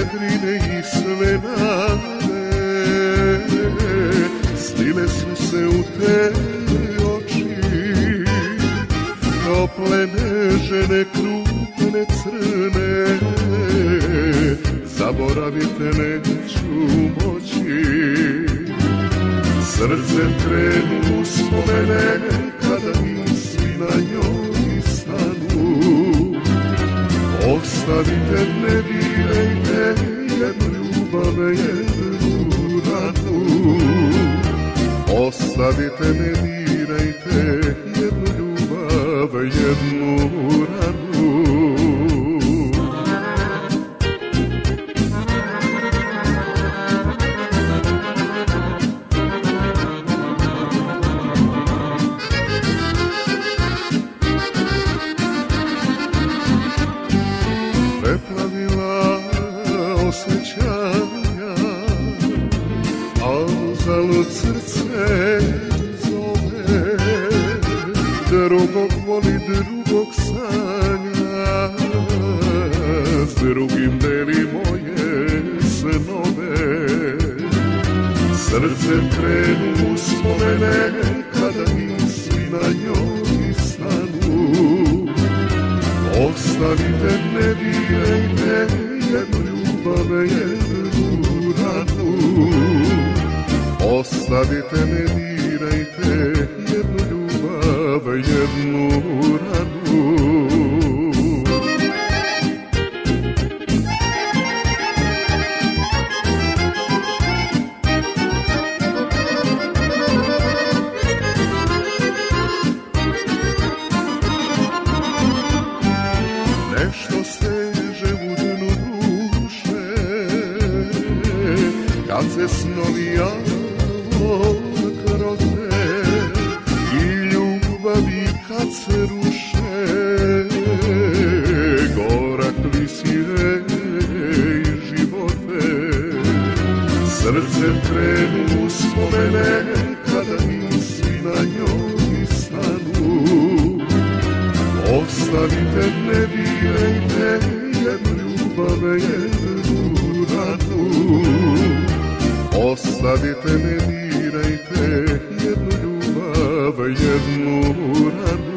vedrine i sve nade, slile su se u te oči, tople nežene, krupne, crne, zaboravite neću moći. Srce krenu uspomene kada misli na njoj stanu. Ostavite, ne dirajte jednu ljubav, jednu ranu. Ostavite, ne dirajte jednu ljubav, jednu ranu. Preplavila osjećanja, a uzalud srce zove. Drugog voli, drugog sanja, s drugim deli moje snove. Srce krenu uspomene kada misli na njoj stanu. Ostavite, ne dirajte jednu ljubav, jednu ranu. Ostavite, ne dirajte jednu ljubav, jednu ranu. Nešto steže u dnu duše, kad se snovi javno kroze, i ljubavi kad se ruše, gorak lisire i živote. Srce krenu uspomene kada misli na njoj stanu. Ostavite, ne dirajte jednu ljubav, jednu ranu. Ostavite, ne dirajte jednu ljubav, jednu ranu.